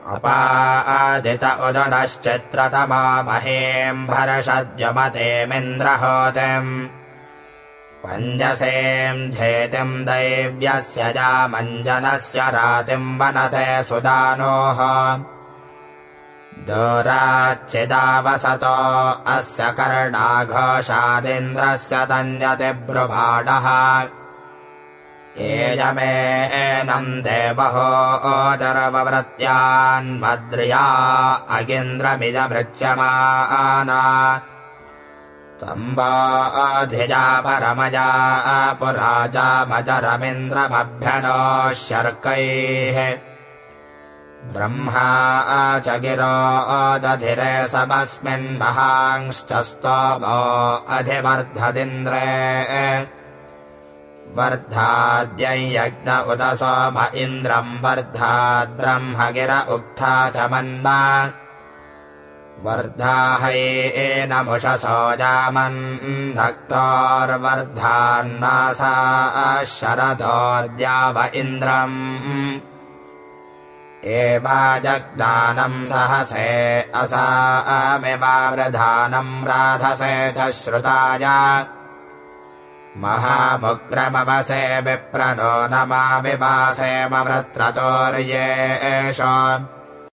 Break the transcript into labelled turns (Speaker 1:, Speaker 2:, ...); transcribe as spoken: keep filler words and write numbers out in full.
Speaker 1: अपादित उदनश्चित्रतमा महीम् भरषद्यमतेमिन्द्रहोतिम् पञ्जसेम् धेतिम् दैव्यस्य जामञ्जनस्य रातिम् वनते सुदानोः दूराच्चिदावसतो अस्य कर्णाघोषादिन्द्रस्य तन्यति ब्रुवाणः एयमेनम् देवहो ओदरववृत्यान्मद्र्या अगिन्द्रमिदमृच्यमाना तम्बाधिजा परमजा पुराजामजरमिन्द्रमभ्यनो शर्कैः ब्रह्मा च गिरो दधिरे समस्मिन्महांश्च स्तोमो अधिवर्धदिन्द्रे वर्धाद्यै यज्ञ उत सोम इन्द्रम् वर्धाद् ब्रह्म गिर उक्था च मन्मा वर्धाहैनमुषसो जामन्नक्तोर्वर्धान्नासा शरदोऽद्याव इन्द्रम् एवाजज्ञानम् सहसे असामिवावृधानम् राधसे च श्रुताय महामुग्रमवसे विप्रनो नमा विवासेमवृत्रतोर्येषो